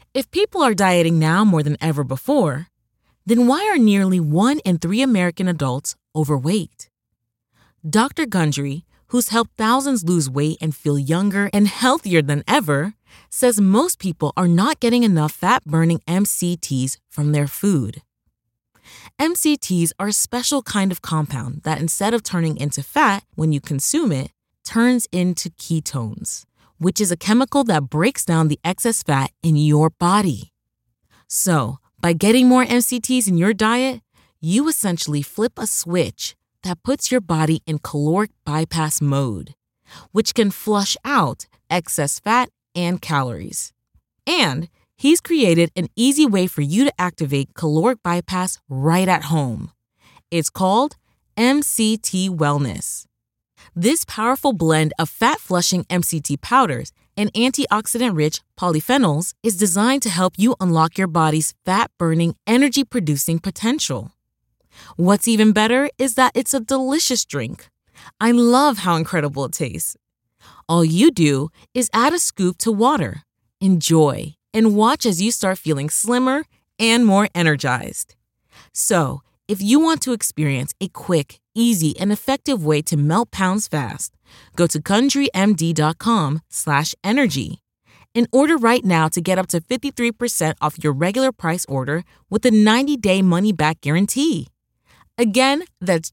If people are dieting now more than ever before, then why are nearly 1 in 3 American adults overweight? Dr. Gundry, who's helped thousands lose weight and feel younger and healthier than ever, says most people are not getting enough fat-burning MCTs from their food. MCTs are a special kind of compound that instead of turning into fat when you consume it, turns into ketones, which is a chemical that breaks down the excess fat in your body. So, by getting more MCTs in your diet, you essentially flip a switch that puts your body in caloric bypass mode, which can flush out excess fat and calories. And he's created an easy way for you to activate caloric bypass right at home. It's called MCT Wellness. This powerful blend of fat-flushing MCT powders and antioxidant-rich polyphenols is designed to help you unlock your body's fat-burning, energy-producing potential. What's even better is that it's a delicious drink. I love how incredible it tastes. All you do is add a scoop to water, enjoy, and watch as you start feeling slimmer and more energized. So, if you want to experience a quick, easy, and effective way to melt pounds fast, go to GundryMD.com/energy and order right now to get up to 53% off your regular price order with a 90-day money-back guarantee. Again, that's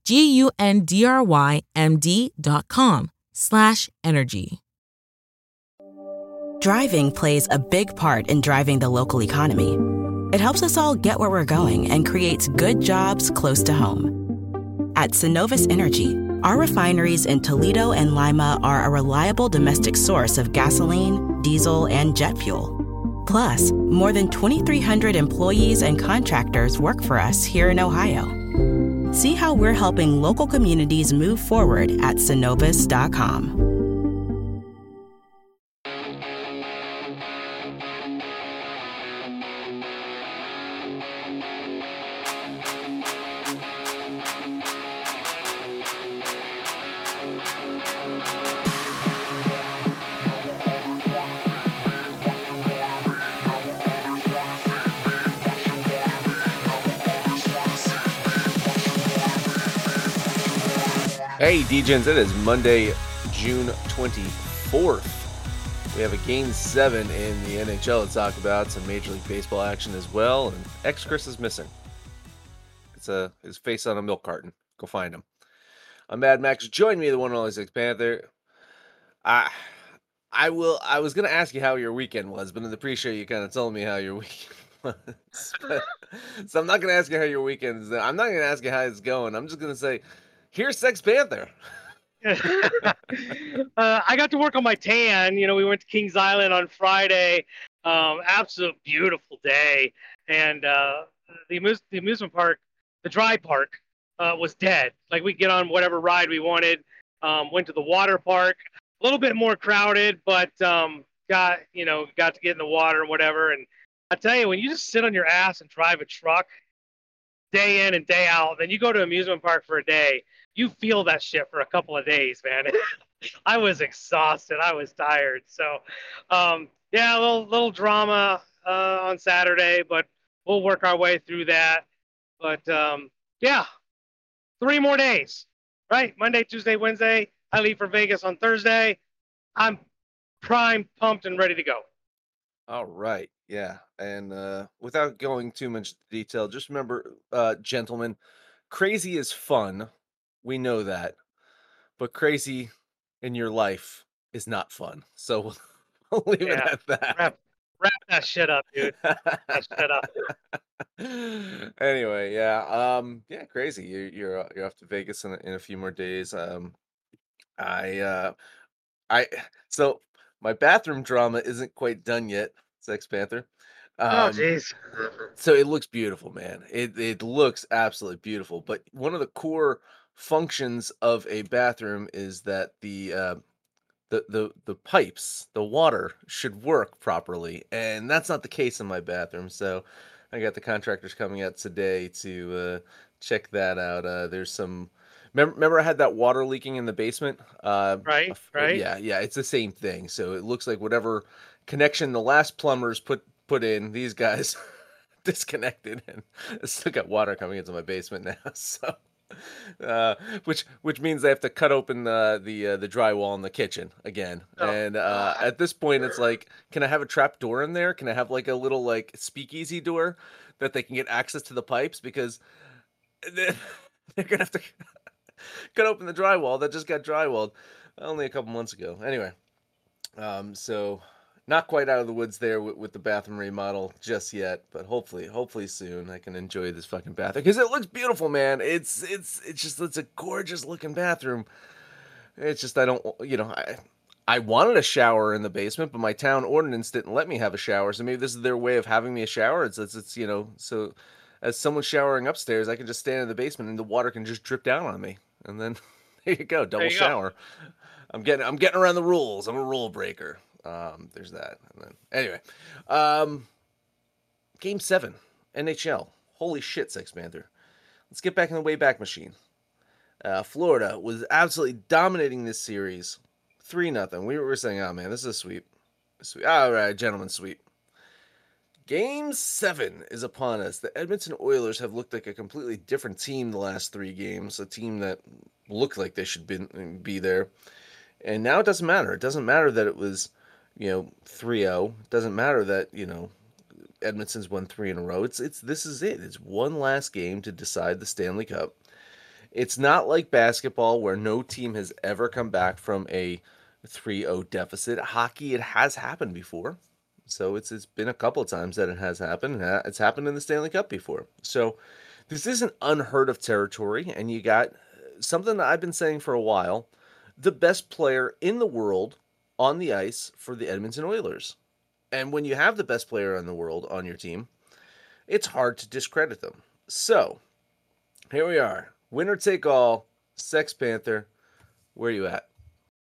GUNDRYMD.com/energy. Driving plays a big part in driving the local economy. It helps us all get where we're going and creates good jobs close to home. At Synovus Energy, our refineries in Toledo and Lima are a reliable domestic source of gasoline, diesel, and jet fuel. Plus, more than 2,300 employees and contractors work for us here in Ohio. See how we're helping local communities move forward at Synovus.com. Hey, DJs, it is Monday, June 24th. We have a Game 7 in the NHL to talk about, some Major League Baseball action as well, and X-Chris is missing. It's his face on a milk carton. Go find him. I'm Mad Max. Join me, the one and only Six Panther. I was going to ask you how your weekend was, but in the pre-show you kind of told me how your weekend was. So I'm not going to ask you how your weekend is. I'm not going to ask you how it's going. I'm just going to say, here's Sex Panther. I got to work on my tan. We went to Kings Island on Friday. Absolute beautiful day. And the amusement park, the dry park, was dead. Like, we get on whatever ride we wanted. Went to the water park. A little bit more crowded, but got to get in the water and whatever. And I tell you, when you just sit on your ass and drive a truck day in and day out, then you go to amusement park for a day, you feel that shit for a couple of days, man. I was exhausted. I was tired. So, yeah, a little drama on Saturday, but we'll work our way through that. But, yeah, 3 more days, right? Monday, Tuesday, Wednesday. I leave for Vegas on Thursday. I'm primed, pumped, and ready to go. All right. Yeah. And without going too much detail, just remember, gentlemen, crazy is fun. We know that. But crazy in your life is not fun. So we'll leave it at that. Wrap that shit up, dude. Wrap that shit up. Anyway, yeah. Yeah, crazy. You're off to Vegas in a few more days. So my bathroom drama isn't quite done yet, Sex Panther. Oh, jeez. So it looks beautiful, man. It looks absolutely beautiful. But one of the core functions of a bathroom is that the pipes, the water should work properly, and that's not the case in my bathroom. So I got the contractors coming out today to check that out. There's some. Remember, I had that water leaking in the basement. Right. Yeah. It's the same thing. So it looks like whatever connection the last plumbers put put in. These guys disconnected, and I still got water coming into my basement now. So, which means I have to cut open the drywall in the kitchen again. Oh, And God. at this point, it's like, can I have a trap door in there? Can I have like a little like speakeasy door that they can get access to the pipes? Because they're gonna have to cut open the drywall that just got drywalled only a couple months ago. Anyway, so not quite out of the woods there with the bathroom remodel just yet, but hopefully soon I can enjoy this fucking bathroom because it looks beautiful, man. It's a gorgeous looking bathroom. It's just I don't, I wanted a shower in the basement, but my town ordinance didn't let me have a shower. So maybe this is their way of having me a shower. It's so as someone's showering upstairs, I can just stand in the basement and the water can just drip down on me, and then there you go, double shower. I'm getting around the rules. I'm a rule breaker. There's that. And then anyway, Game 7, NHL. Holy shit, Sex Panther. Let's get back in the Wayback Machine. Florida was absolutely dominating this series, 3-0. We were saying, oh man, this is a sweep. All right, gentlemen, sweep. Game 7 is upon us. The Edmonton Oilers have looked like a completely different team the last 3 games. A team that looked like they should be there. And now it doesn't matter. It doesn't matter that it was, 3-0. It doesn't matter that, Edmonton's won 3 in a row. This is it. It's one last game to decide the Stanley Cup. It's not like basketball where no team has ever come back from a 3-0 deficit. Hockey, it has happened before. So it's been a couple of times that it has happened. It's happened in the Stanley Cup before. So this isn't unheard of territory, and you got something that I've been saying for a while, the best player in the world on the ice for the Edmonton Oilers. And when you have the best player in the world on your team, it's hard to discredit them. So here we are. Winner take all, Sex Panther. Where are you at?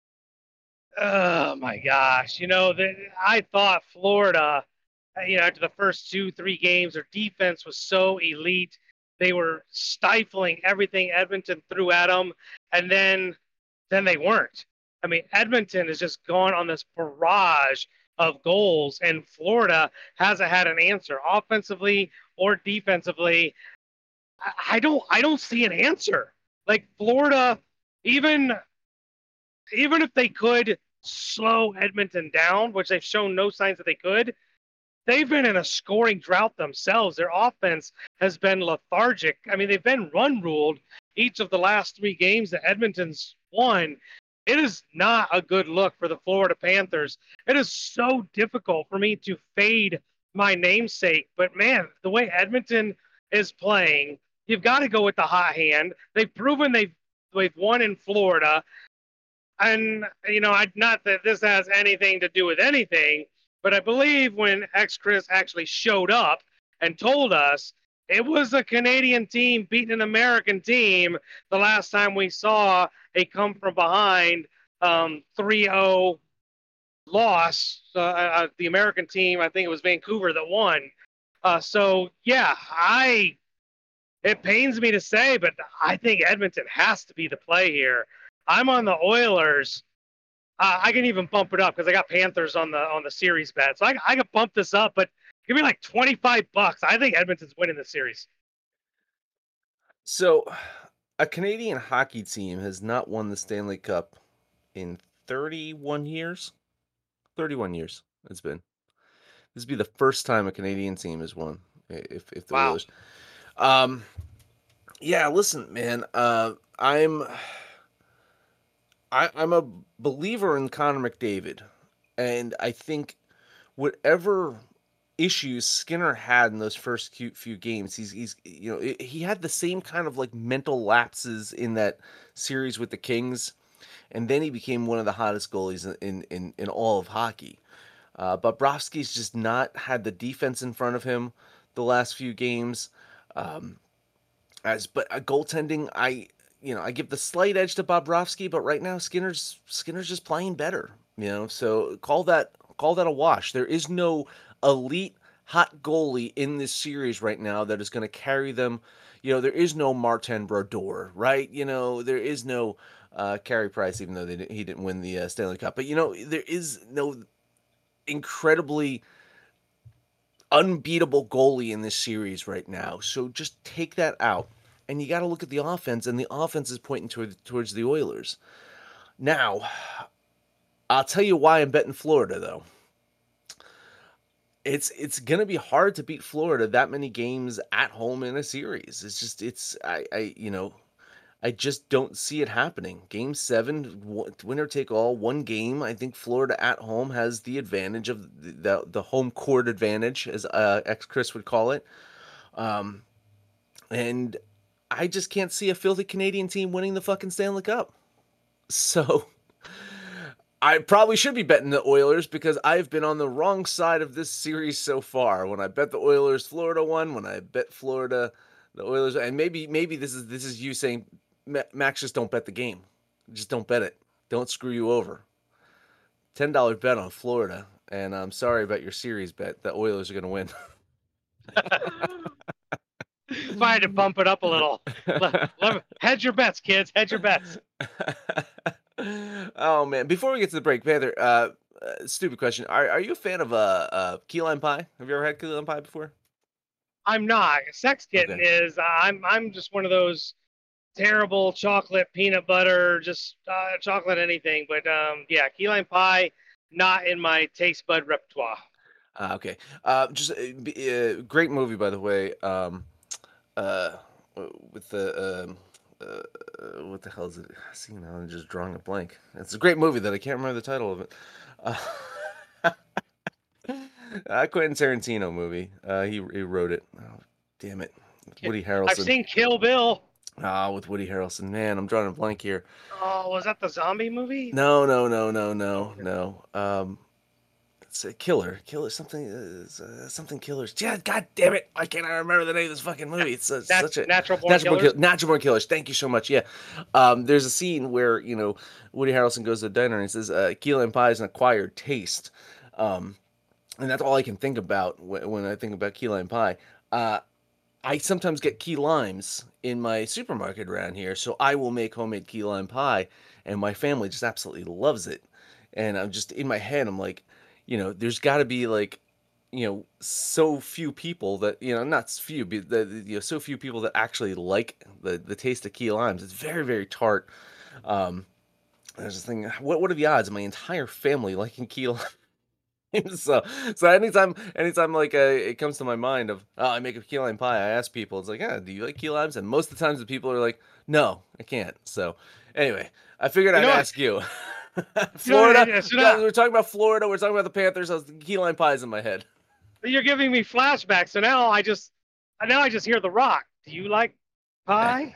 Oh my gosh! I thought Florida, after the first 2-3 games, their defense was so elite. They were stifling everything Edmonton threw at them, and then they weren't. I mean, Edmonton has just gone on this barrage of goals, and Florida hasn't had an answer offensively or defensively. I don't see an answer. Like Florida, even if they could slow Edmonton down, which they've shown no signs that they could, they've been in a scoring drought themselves. Their offense has been lethargic. I mean, they've been run ruled each of the last 3 games that Edmonton's won. It is not a good look for the Florida Panthers. It is so difficult for me to fade my namesake. But man, the way Edmonton is playing, you've got to go with the hot hand. They've proven they've won in Florida. And, not that this has anything to do with anything, but I believe when Chris actually showed up and told us it was a Canadian team beating an American team the last time we saw a come from behind 3-0 loss. The American team, I think it was Vancouver that won. It pains me to say, but I think Edmonton has to be the play here. I'm on the Oilers. I can even bump it up because I got Panthers on the series bet. So I can bump this up, but give me like $25. I think Edmonton's winning the series. So a Canadian hockey team has not won the Stanley Cup in 31 years. 31 years it's been. This would be the first time a Canadian team has won. If the Oilers. Yeah, listen, man. I'm a believer in Connor McDavid, and I think whatever issues Skinner had in those first few games, he had the same kind of like mental lapses in that series with the Kings, and then he became one of the hottest goalies in all of hockey. Bobrovsky's just not had the defense in front of him the last few games. But goaltending, I give the slight edge to Bobrovsky, but right now Skinner's just playing better. So call that a wash. There is no elite hot goalie in this series right now that is going to carry them. There is no Martin Brodeur, right? There is no Carey Price, even though he didn't win the Stanley Cup. But there is no incredibly unbeatable goalie in this series right now. So just take that out. And you got to look at the offense, and the offense is pointing towards the Oilers. Now, I'll tell you why I'm betting Florida, though. It's going to be hard to beat Florida that many games at home in a series. I just don't see it happening. Game 7, winner take all, one game. I think Florida at home has the advantage of the home court advantage, as ex-Chris would call it. And I just can't see a filthy Canadian team winning the fucking Stanley Cup. So I probably should be betting the Oilers because I've been on the wrong side of this series so far. When I bet the Oilers, Florida won. When I bet Florida, the Oilers, and maybe this is you saying, Max, just don't bet the game. Just don't bet it. Don't screw you over. $10 bet on Florida, and I'm sorry about your series bet. The Oilers are going to win. If I had to bump it up a little. Hedge your bets, kids. Hedge your bets. Oh, man. Before we get to the break, Panther, stupid question. Are you a fan of key lime pie? Have you ever had key lime pie before? I'm not. Sex Kitten is. I'm just one of those terrible chocolate, peanut butter, just chocolate anything. But yeah, key lime pie, not in my taste bud repertoire. Okay. Just great movie, by the way. With the what the hell is it? See, now I'm just drawing a blank. It's a great movie that I can't remember the title of it. Quentin Tarantino movie. He wrote it. Oh, damn it. With Woody Harrelson. I've seen Kill Bill. With Woody Harrelson. Man, I'm drawing a blank here. Oh, was that the zombie movie? No. It's a killer, something killers. Yeah, God damn it! Why can't I remember the name of this fucking movie? It's such a Natural Born Killers. Thank you so much. Yeah, there's a scene where Woody Harrelson goes to a diner and he says, "Key lime pie is an acquired taste," and that's all I can think about when I think about key lime pie. I sometimes get key limes in my supermarket around here, so I will make homemade key lime pie, and my family just absolutely loves it. And I'm just in my head, I'm like, there's got to be so few people that not few, but so few people that actually like the taste of key limes. It's very, very tart. There's this thing. What are the odds of my entire family liking key limes? So anytime it comes to my mind of I make a key lime pie, I ask people, it's like, do you like key limes? And most of the times the people are like, no, I can't. So anyway, I figured I'd ask you. Florida. We're talking about Florida. We're talking about the Panthers. Key lime pies in my head. You're giving me flashbacks, so now I just hear The Rock. Do you like pie?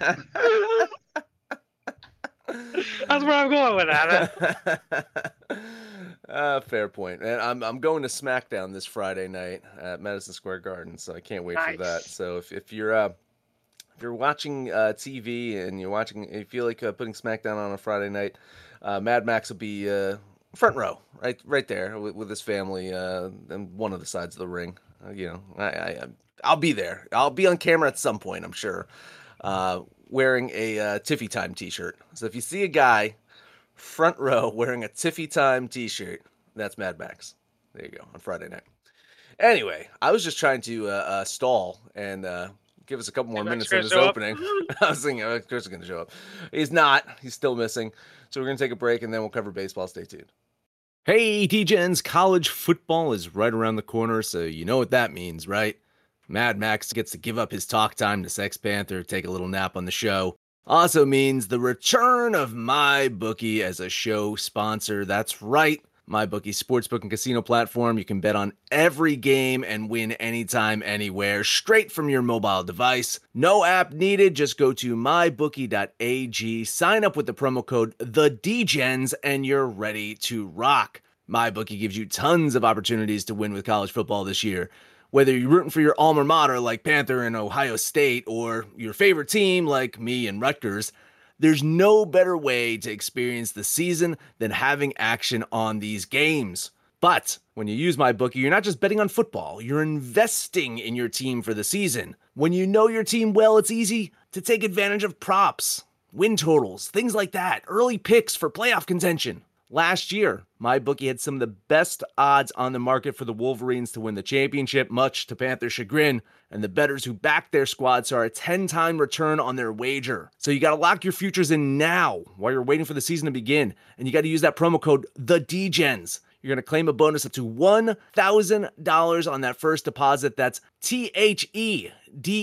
That's where I'm going with that. Fair point. And I'm going to SmackDown this Friday night at Madison Square Garden, so I can't wait for that. So if you're watching TV and you feel like putting SmackDown on a Friday night, Mad Max will be front row, right there with his family, and one of the sides of the ring. I'll be there. I'll be on camera at some point, I'm sure, wearing a Tiffy Time T-shirt. So if you see a guy front row wearing a Tiffy Time T-shirt, that's Mad Max. There you go, on Friday night. Anyway, I was just trying to stall and give us a couple more minutes in this opening. I was thinking, Chris is going to show up. He's not. He's still missing. So we're going to take a break, and then we'll cover baseball. Stay tuned. Hey, DGens, college football is right around the corner, so you know what that means, right? Mad Max gets to give up his talk time to Sex Panther, take a little nap on the show. Also means the return of MyBookie as a show sponsor. That's right. MyBookie sportsbook and casino platform. You can bet on every game and win anytime, anywhere, straight from your mobile device. No app needed. Just go to mybookie.ag, sign up with the promo code TheDgens, and you're ready to rock. MyBookie gives you tons of opportunities to win with college football this year. Whether you're rooting for your alma mater like Panther and Ohio State, or your favorite team like me and Rutgers, there's no better way to experience the season than having action on these games. But when you use MyBookie, you're not just betting on football, you're investing in your team for the season. When you know your team well, it's easy to take advantage of props, win totals, things like that, early picks for playoff contention. Last year, MyBookie had some of the best odds on the market for the Wolverines to win the championship, much to Panthers' chagrin, and the bettors who backed their squad saw a 10-time return on their wager. So you got to lock your futures in now while you're waiting for the season to begin, and you got to use that promo code TheDgens. You're going to claim a bonus up to $1,000 on that first deposit. That's TheDegens.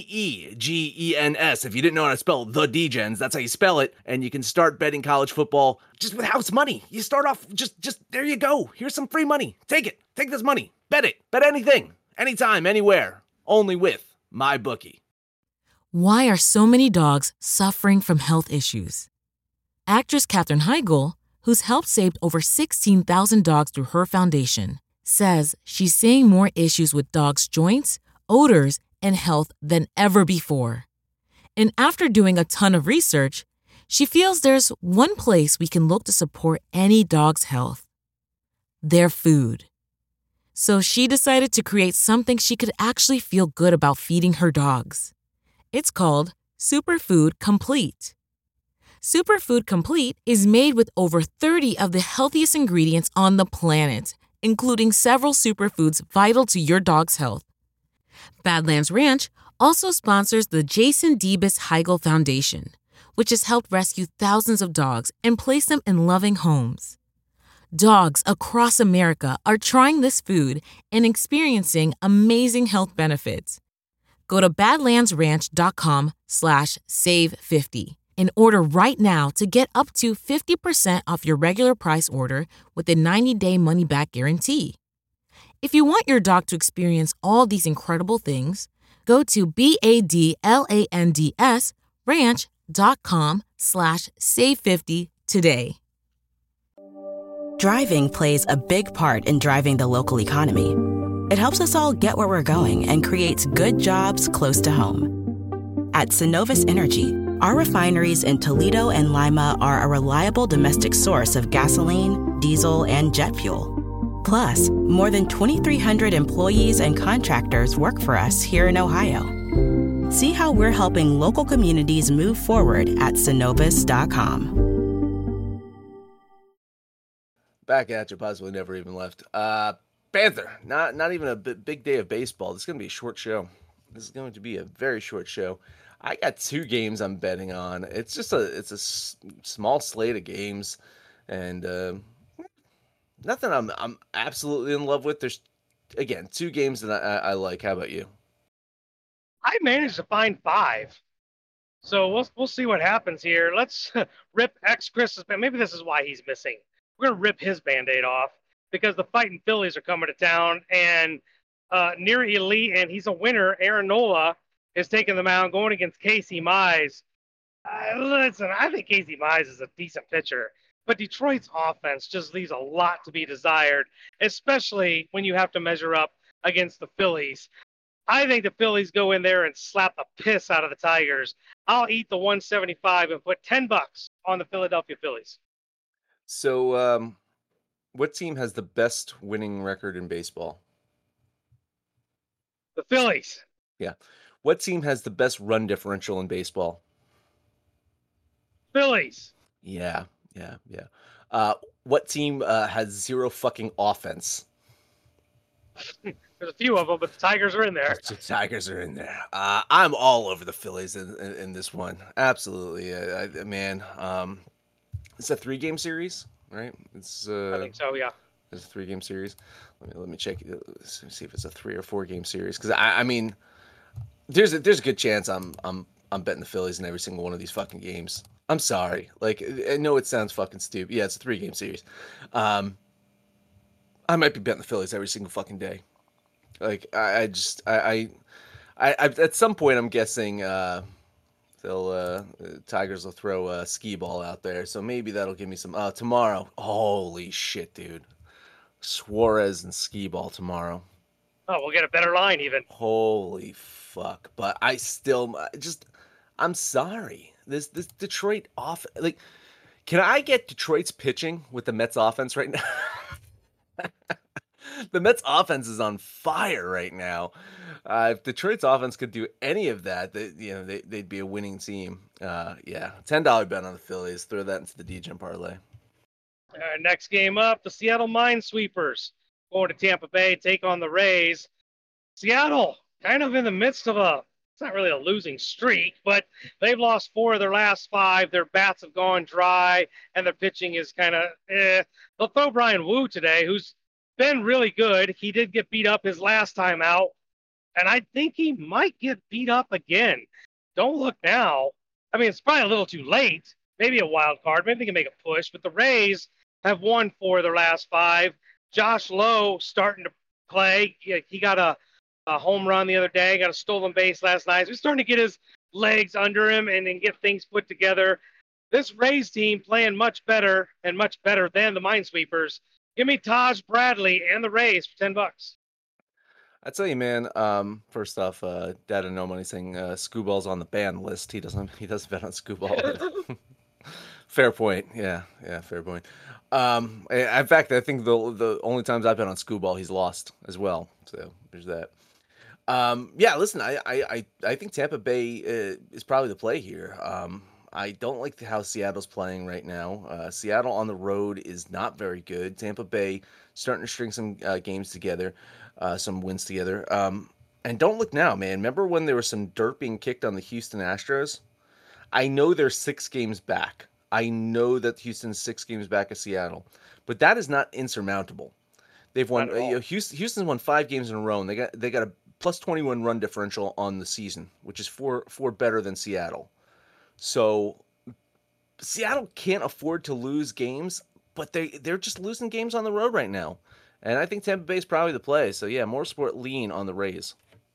If you didn't know how to spell the Degens, that's how you spell it. And you can start betting college football just with house money. You start off, just there you go. Here's some free money. Take it. Take this money. Bet it. Bet anything. Anytime, anywhere. Only with MyBookie. Why are so many dogs suffering from health issues? Actress Katherine Heigl, who's helped save over 16,000 dogs through her foundation, says she's seeing more issues with dogs' joints, odors, and health than ever before. And after doing a ton of research, she feels there's one place we can look to support any dog's health: their food. So she decided to create something she could actually feel good about feeding her dogs. It's called Superfood Complete. Superfood Complete is made with over 30 of the healthiest ingredients on the planet, including several superfoods vital to your dog's health. Badlands Ranch also sponsors the Jason Debus Heigl Foundation, which has helped rescue thousands of dogs and place them in loving homes. Dogs across America are trying this food and experiencing amazing health benefits. Go to badlandsranch.com/save50 and order right now to get up to 50% off your regular price order with a 90-day money-back guarantee. If you want your dog to experience all these incredible things, go to badlandsranch.com/save50 today. Driving plays a big part in driving the local economy. It helps us all get where we're going and creates good jobs close to home. At Synovus Energy, our refineries in Toledo and Lima are a reliable domestic source of gasoline, diesel, and jet fuel. Plus, more than 2,300 employees and contractors work for us here in Ohio. See how we're helping local communities move forward at Synovus.com. Back at you, possibly never even left. Panther, not even a big day of baseball. This is going to be a short show. This is going to be a very short show. I got 2 games I'm betting on. It's just a small slate of games, and nothing I'm absolutely in love with. There's, again, 2 games that I like. How about you? I managed to find 5. So we'll see what happens here. Let's rip Chris's band. Maybe this is why he's missing. We're going to rip his Band-Aid off because the fighting Phillies are coming to town, and near elite, and he's a winner. Aaron Nola is taking the mound, going against Casey Mize. Listen, I think Casey Mize is a decent pitcher, but Detroit's offense just leaves a lot to be desired, especially when you have to measure up against the Phillies. I think the Phillies go in there and slap the piss out of the Tigers. I'll eat the 175 and put $10 on the Philadelphia Phillies. So, what team has the best winning record in baseball? The Phillies. Yeah. What team has the best run differential in baseball? Phillies. Yeah. What team has 0 fucking offense? There's a few of them, but the Tigers are in there. The Tigers are in there. I'm all over the Phillies in this one. Absolutely, man. It's a 3-game series, right? It's I think so. Yeah. It's a 3-game series. Let me check. Let's see if it's a 3 or 4-game series. Because I mean, there's a good chance I'm betting the Phillies in every single one of these fucking games. I'm sorry. Like, I know it sounds fucking stupid. Yeah, it's a 3-game series. I might be betting the Phillies every single fucking day. Like, I at some point I'm guessing Tigers will throw a skee ball out there, so maybe that'll give me some. Tomorrow, holy shit, dude, Suarez and skee ball tomorrow. Oh, we'll get a better line even. Holy fuck! But I still I'm sorry. This Detroit like, can I get Detroit's pitching with the Mets offense right now? The Mets offense is on fire right now. If Detroit's offense could do any of that, they'd be a winning team. Yeah, $10 bet on the Phillies. Throw that into the DGen parlay. Next game up, the Seattle Minesweepers going to Tampa Bay, take on the Rays. Seattle kind of in the midst of it's not really a losing streak, but they've lost 4 of their last 5. Their bats have gone dry, and their pitching is kind of They'll throw Brian Wu today, who's been really good. He did get beat up his last time out, and I think he might get beat up again. Don't look now. I mean, it's probably a little too late. Maybe a wild card. Maybe they can make a push, but the Rays have won 4 of their last 5. Josh Lowe starting to play. He got a home run the other day, got a stolen base last night. So he's starting to get his legs under him and then get things put together. This Rays team playing much better than the Minesweepers. Give me Taj Bradley and the Rays for $10. I tell you, man. First off, Dad and No Money saying Scooball's on the ban list. He doesn't bet on Scooball. Fair point. Yeah, fair point. In fact, I think the only times I've been on Scooball, he's lost as well. So there's that. Yeah, listen, I think Tampa Bay is probably the play here. I don't like how Seattle's playing right now. Seattle on the road is not very good. Tampa Bay starting to string some games together, some wins together. And don't look now, man. Remember when there was some dirt being kicked on the Houston Astros? I know they're 6 games back. I know that Houston's 6 games back of Seattle, but that is not insurmountable. They've won. Houston's won 5 games in a row, and they got a plus 21 run differential on the season, which is four better than Seattle. So Seattle can't afford to lose games, but they're just losing games on the road right now. And I think Tampa Bay is probably the play. So yeah, more sport lean on the Rays.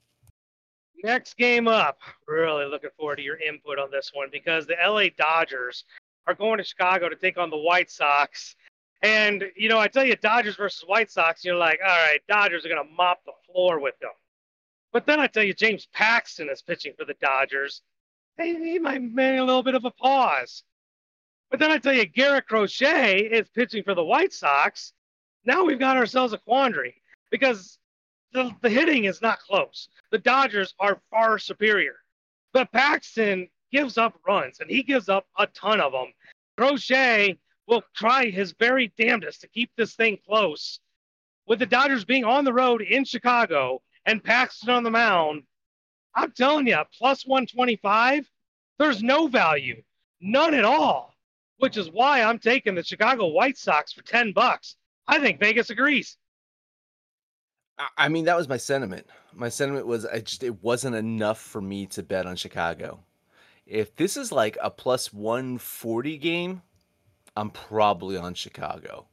Next game up. Really looking forward to your input on this one because the LA Dodgers are going to Chicago to take on the White Sox. And, I tell you, Dodgers versus White Sox, you're like, all right, Dodgers are going to mop the floor with them. But then I tell you, James Paxton is pitching for the Dodgers. He might make a little bit of a pause. But then I tell you, Garrett Crochet is pitching for the White Sox. Now we've got ourselves a quandary because the hitting is not close. The Dodgers are far superior. But Paxton gives up runs, and he gives up a ton of them. Crochet will try his very damnedest to keep this thing close. With the Dodgers being on the road in Chicago and Paxton on the mound, I'm telling you, plus 125, there's no value. None at all. Which is why I'm taking the Chicago White Sox for $10. I think Vegas agrees. I mean, that was my sentiment. My sentiment was it wasn't enough for me to bet on Chicago. If this is like a plus 140 game, I'm probably on Chicago.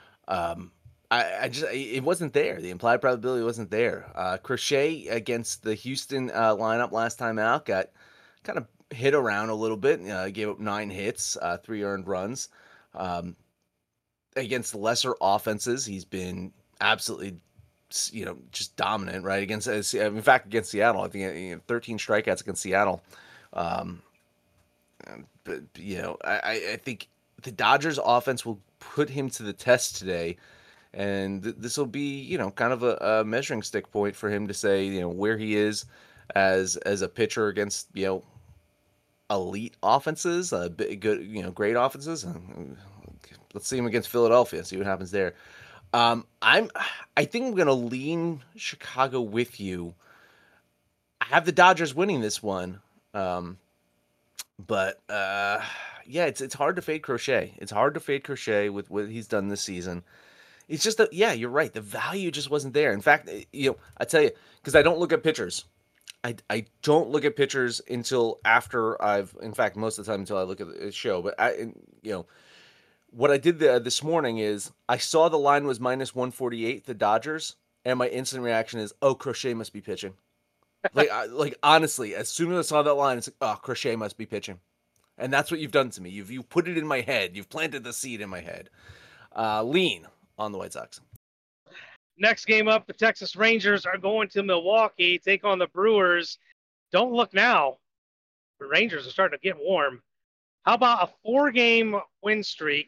It wasn't there. The implied probability wasn't there. Crochet against the Houston lineup last time out got kind of hit around a little bit. Gave up 9 hits, 3 earned runs. Against lesser offenses, he's been absolutely, just dominant, right? In fact, against Seattle, I think 13 strikeouts against Seattle. But I think the Dodgers offense will put him to the test today. And this will be, kind of a measuring stick point for him to say, where he is as a pitcher against, elite offenses, good, great offenses. Let's see him against Philadelphia. See what happens there. I think I'm going to lean Chicago with you. I have the Dodgers winning this one, but it's hard to fade Crochet. It's hard to fade Crochet with what he's done this season. It's just that, you're right. The value just wasn't there. In fact, I tell you, because I don't look at pitchers. I don't look at pitchers until after most of the time until I look at the show. But what I did this morning is I saw the line was minus 148, the Dodgers, and my instant reaction is, oh, Crochet must be pitching. Like honestly, as soon as I saw that line, it's like, oh, Crochet must be pitching. And that's what you've done to me. You've put it in my head. You've planted the seed in my head. Lean on the White Sox. Next game up, the Texas Rangers are going to Milwaukee, take on the Brewers. Don't look now. The Rangers are starting to get warm. How about a 4-game win streak?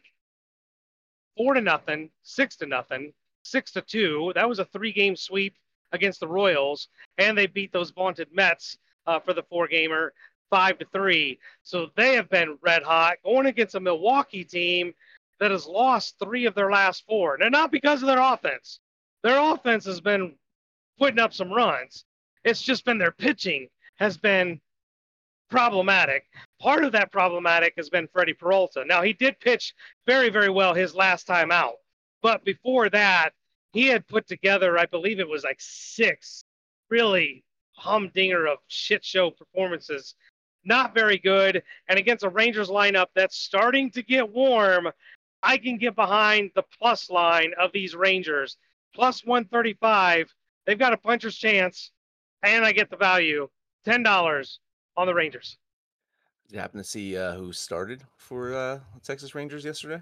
4-0, 6-0, 6-2. That was a 3-game sweep against the Royals, and they beat those vaunted Mets for the 4-gamer 5-3. So they have been red hot going against a Milwaukee team that has lost 3 of their last 4. And not because of their offense. Their offense has been putting up some runs. It's just been their pitching has been problematic. Part of that problematic has been Freddie Peralta. Now, he did pitch very, very well his last time out. But before that, he had put together, I believe it was like 6 really humdinger of shit show performances. Not very good. And against a Rangers lineup that's starting to get warm, I can get behind the plus line of these Rangers. Plus 135. They've got a puncher's chance, and I get the value. $10 on the Rangers. Did you happen to see who started for the Texas Rangers yesterday?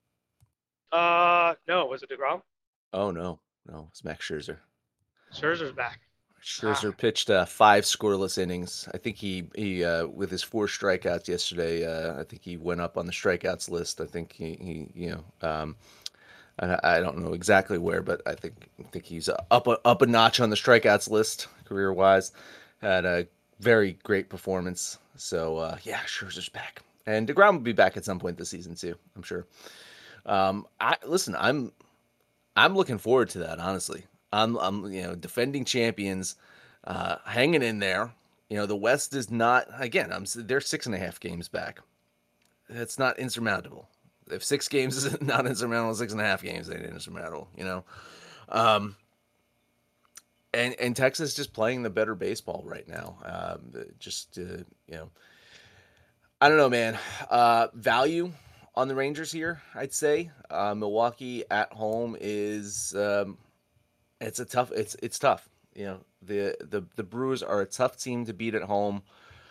No. Was it DeGrom? Oh, no. No, it's Max Scherzer. Scherzer's back. Scherzer pitched 5 scoreless innings. I think he with his 4 strikeouts yesterday, I think he went up on the strikeouts list. I think he I don't know exactly where, but I think he's up a notch on the strikeouts list career wise. Had a very great performance. So yeah, Scherzer's back, and DeGrom will be back at some point this season too, I'm sure. I'm looking forward to that, honestly. I'm defending champions, hanging in there. The West is not, again, they're 6.5 games back. That's not insurmountable. If 6 games is not insurmountable, 6.5 games ain't insurmountable, And Texas just playing the better baseball right now. I don't know, man. Value on the Rangers here, I'd say. Milwaukee at home is it's tough. The Brewers are a tough team to beat at home.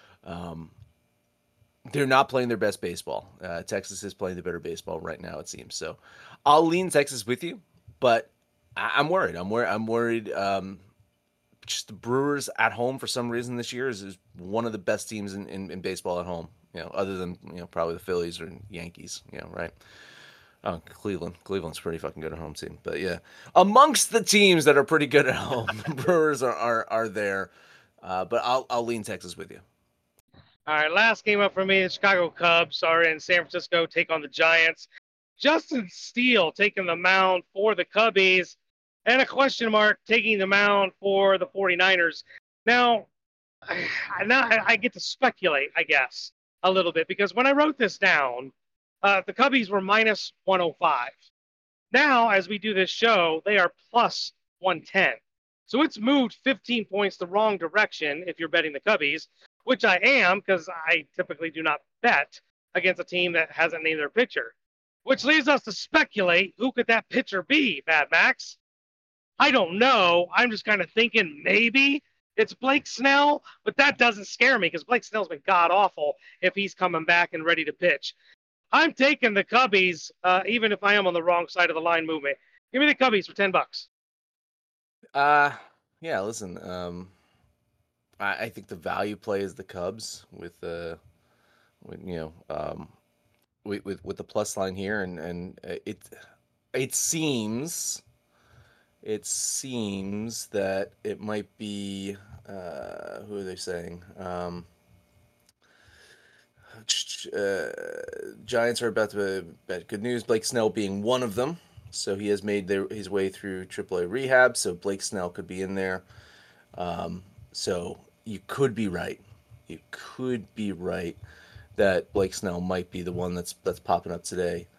They're not playing their best baseball. Texas is playing the better baseball right now, it seems. So I'll lean Texas with you, but I'm worried. I'm worried. Just the Brewers at home for some reason this year is one of the best teams in baseball at home. Other than probably the Phillies or Yankees. Right? Oh, Cleveland's pretty fucking good at home team. But yeah, amongst the teams that are pretty good at home, the Brewers are there. But I'll lean Texas with you. All right, last game up for me. The Chicago Cubs are in San Francisco, take on the Giants. Justin Steele taking the mound for the Cubbies, and a question mark taking the mound for the 49ers. Now I get to speculate, I guess, a little bit, because when I wrote this down, the Cubbies were minus 105. Now, as we do this show, they are plus 110. So it's moved 15 points the wrong direction if you're betting the Cubbies, which I am, because I typically do not bet against a team that hasn't named their pitcher. Which leaves us to speculate, who could that pitcher be, Mad Max? I don't know. I'm just kind of thinking maybe it's Blake Snell, but that doesn't scare me because Blake Snell's been god-awful if he's coming back and ready to pitch. I'm taking the Cubbies, even if I am on the wrong side of the line movement. Give me the Cubbies for $10. Yeah, listen, I think the value play is the Cubs with the plus line here, and it seems that it might be who are they saying? Giants are about to bet. Good news, Blake Snell being one of them. So he has made his way through AAA rehab. So Blake Snell could be in there. So you could be right. You could be right that Blake Snell might be the one that's popping up today.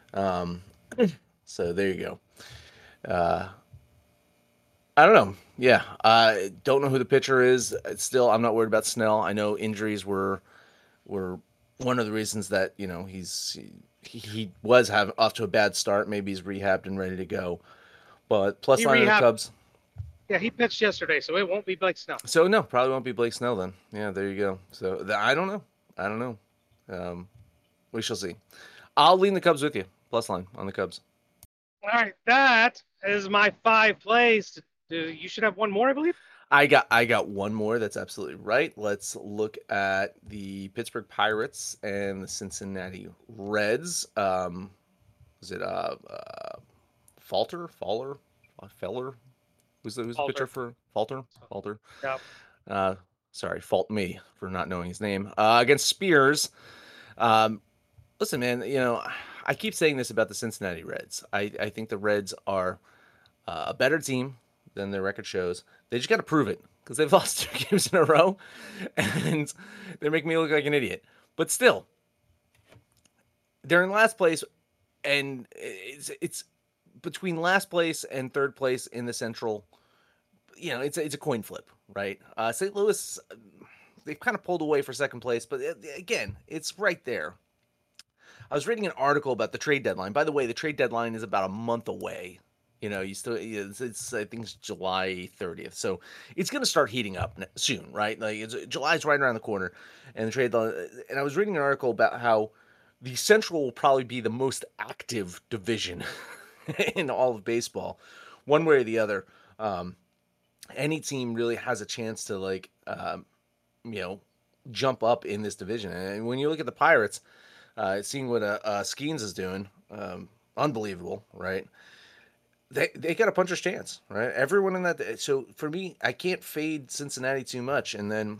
So there you go. I don't know. Yeah, I don't know who the pitcher is. Still, I'm not worried about Snell. I know injuries were one of the reasons that he was off to a bad start. Maybe he's rehabbed and ready to go. But plus line of the Cubs. Yeah, he pitched yesterday, so it won't be Blake Snell. So no, probably won't be Blake Snell then. Yeah, there you go. So I don't know. We shall see. I'll lean the Cubs with you. Plus line on the Cubs. All right, that is my 5 plays. You should have one more, I believe. I got one more. That's absolutely right. Let's look at the Pittsburgh Pirates and the Cincinnati Reds. Was it Feller? Who's the pitcher for Falter? Yep. Sorry, fault me for not knowing his name. Against Spears. Listen, man, I keep saying this about the Cincinnati Reds. I think the Reds are a better team than their record shows. They just got to prove it because they've lost 2 games in a row, and they're making me look like an idiot. But still, they're in last place, and it's between last place and third place in the Central. It's a coin flip, right? St. Louis, they've kind of pulled away for second place, but again, it's right there. I was reading an article about the trade deadline. By the way, the trade deadline is about a month away. It's I think it's July 30th. So it's going to start heating up soon, right? Like July's right around the corner, and the trade deadline. And I was reading an article about how the Central will probably be the most active division in all of baseball, one way or the other. Any team really has a chance to jump up in this division. And when you look at the Pirates, seeing what Skeens is doing, unbelievable, right? They got a puncher's chance, right? Everyone in that. So for me, I can't fade Cincinnati too much. And then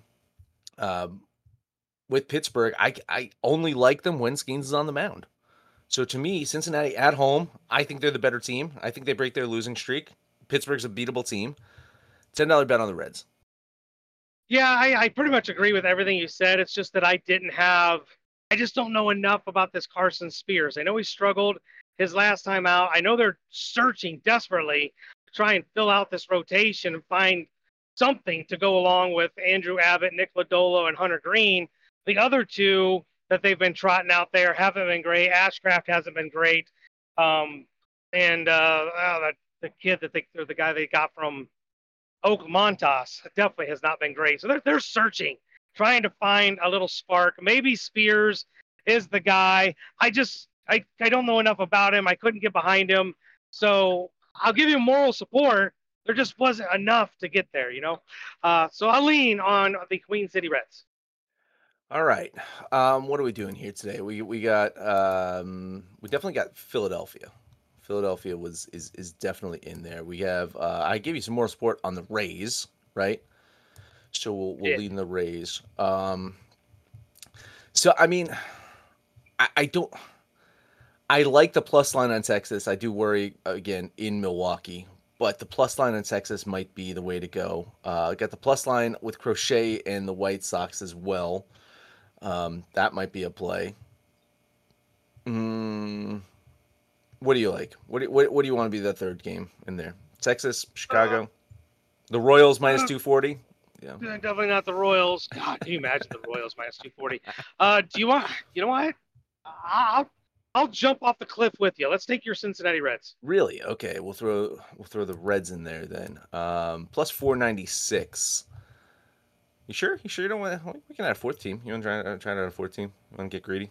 with Pittsburgh, I only like them when Skeens is on the mound. So to me, Cincinnati at home, I think they're the better team. I think they break their losing streak. Pittsburgh's a beatable team. $10 bet on the Reds. Yeah, I pretty much agree with everything you said. It's just that I just don't know enough about this Carson Spears. I know he struggled his last time out. I know they're searching desperately to try and fill out this rotation and find something to go along with Andrew Abbott, Nick Lodolo, and Hunter Green. The other two that they've been trotting out there haven't been great. Ashcraft hasn't been great. The kid the guy they got from Oak Montas definitely has not been great. So they're searching, trying to find a little spark. Maybe Spears is the guy. I don't know enough about him. I couldn't get behind him. So I'll give you moral support. There just wasn't enough to get there, So I'll lean on the Queen City Reds. All right. What are we doing here today? We got we definitely got Philadelphia. Philadelphia is definitely in there. We have I gave you some more support on the Rays, right? So we'll lead in the Rays. So I mean, I like the plus line on Texas. I do worry again in Milwaukee, but the plus line on Texas might be the way to go. I got the plus line with Crochet and the White Sox as well. That might be a play. What do you like? What do you want to be the third game in there? Texas, Chicago, the Royals minus 240. Yeah, definitely not the Royals. God, can you imagine the Royals minus 240? Do you want? You know what? I'll jump off the cliff with you. Let's take your Cincinnati Reds. Really? Okay, we'll throw the Reds in there then. Plus 496. You sure? You don't want? We can add a fourth team. You want to try to add a fourth team? You want to get greedy?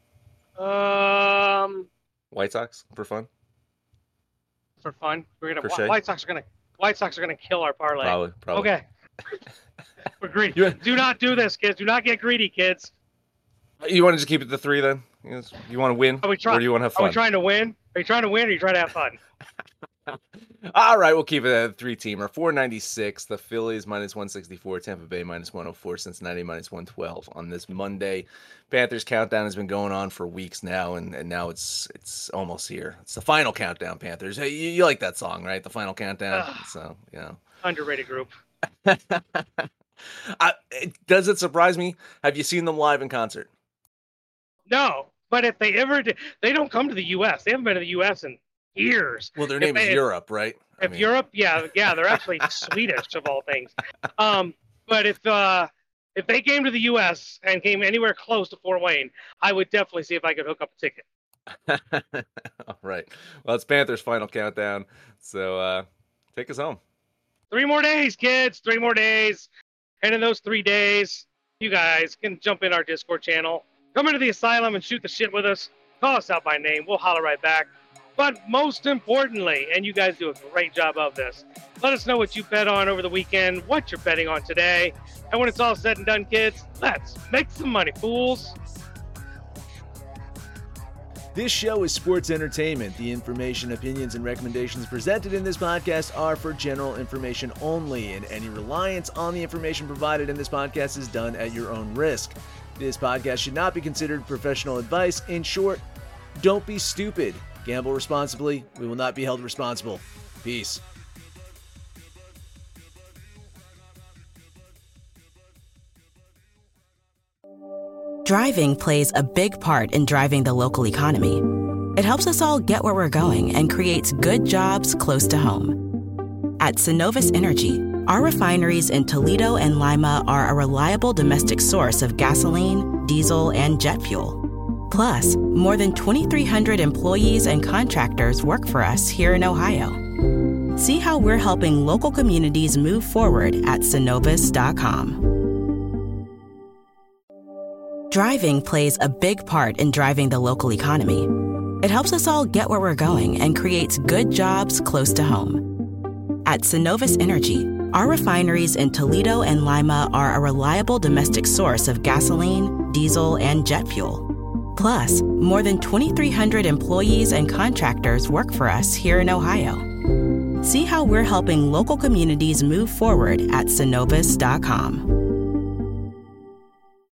White Sox for fun. For fun, White Sox are gonna kill our parlay. Probably. Okay. We're greedy. Do not do this, kids. Do not get greedy, kids. You want to just keep it to 3 then? You want to win, or do you want to have fun? Are we trying to win? Are you trying to win, or are you trying to have fun? All right, we'll keep it at a 3-teamer. 496. The Phillies minus 164. Tampa Bay minus 104. Cincinnati minus 112 on this Monday. Panthers countdown has been going on for weeks now, and now it's almost here. It's the final countdown, Panthers. Hey, you like that song, right? The final countdown. So underrated group. Does it surprise me? Have you seen them live in concert? No, but if they ever did, they don't come to the U.S. They haven't been to the U.S. in years. Well, their name is Europe, right? Europe, yeah, they're actually Swedish of all things. But if they came to the U.S. and came anywhere close to Fort Wayne, I would definitely see if I could hook up a ticket. All right. Well, it's Panthers' final countdown, so take us home. 3 more days, kids. 3 more days. And in those 3 days, you guys can jump in our Discord channel, come into the asylum and shoot the shit with us. Call us out by name. We'll holler right back. But most importantly, and you guys do a great job of this, let us know what you bet on over the weekend, what you're betting on today. And when it's all said and done, kids, let's make some money, fools. This show is sports entertainment. The information, opinions, and recommendations presented in this podcast are for general information only, and any reliance on the information provided in this podcast is done at your own risk. This podcast should not be considered professional advice. In short, Don't be stupid. Gamble responsibly. We will not be held responsible. Peace. Driving plays a big part in driving the local economy. It helps us all get where we're going and creates good jobs close to home. At Synovus Energy, our refineries in Toledo and Lima are a reliable domestic source of gasoline, diesel, and jet fuel. Plus, more than 2,300 employees and contractors work for us here in Ohio. See how we're helping local communities move forward at Synovus.com. Driving plays a big part in driving the local economy. It helps us all get where we're going and creates good jobs close to home. At Synovus Energy, our refineries in Toledo and Lima are a reliable domestic source of gasoline, diesel, and jet fuel. Plus, more than 2,300 employees and contractors work for us here in Ohio. See how we're helping local communities move forward at Synovus.com.